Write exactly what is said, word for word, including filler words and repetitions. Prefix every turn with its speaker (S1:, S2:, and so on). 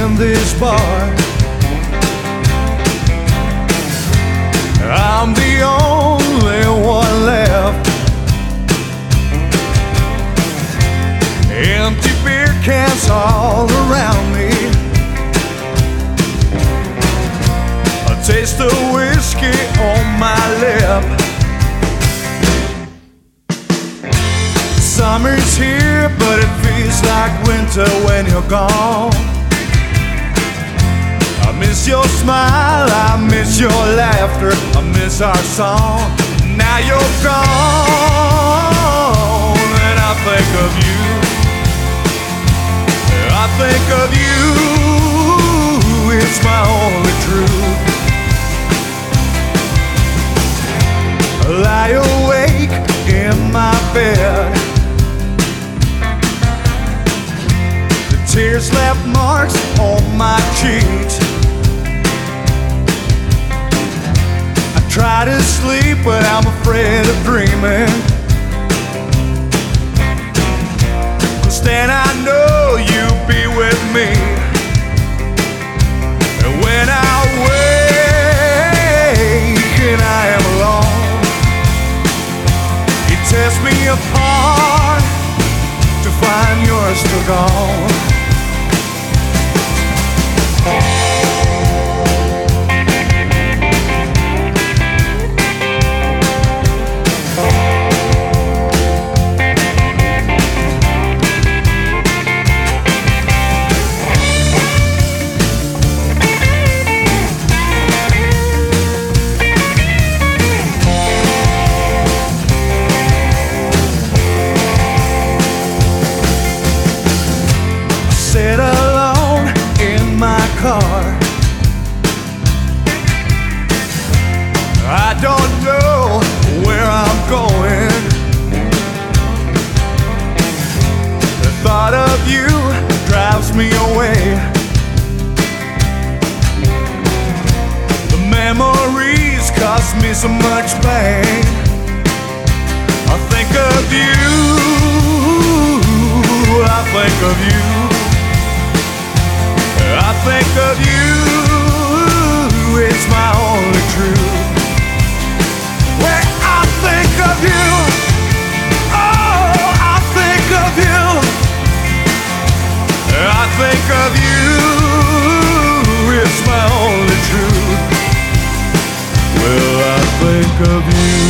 S1: in this bar. I'm the only one left. Empty beer cans all around me. A taste of whiskey on my lip. Summer's here, but it feels like winter when you're gone. I miss your smile, I miss your laughter, I miss our song. Now you're gone, and I think of you. I think of you, it's my only truth. I lie awake in my bed. The tears left marks on my cheeks. I try to sleep, but I'm afraid of dreaming. 'Cause then I know you'll be with me. And when I wake and I am alone, it tears me apart to find you're still gone. Sit alone in my car. I don't know where I'm going. The thought of you drives me away. The memories cause me so much pain. I think of you, I think of you. I think of you, it's my only truth. Well, I think of you, oh, I think of you. I think of you, it's my only truth. Well, I think of you.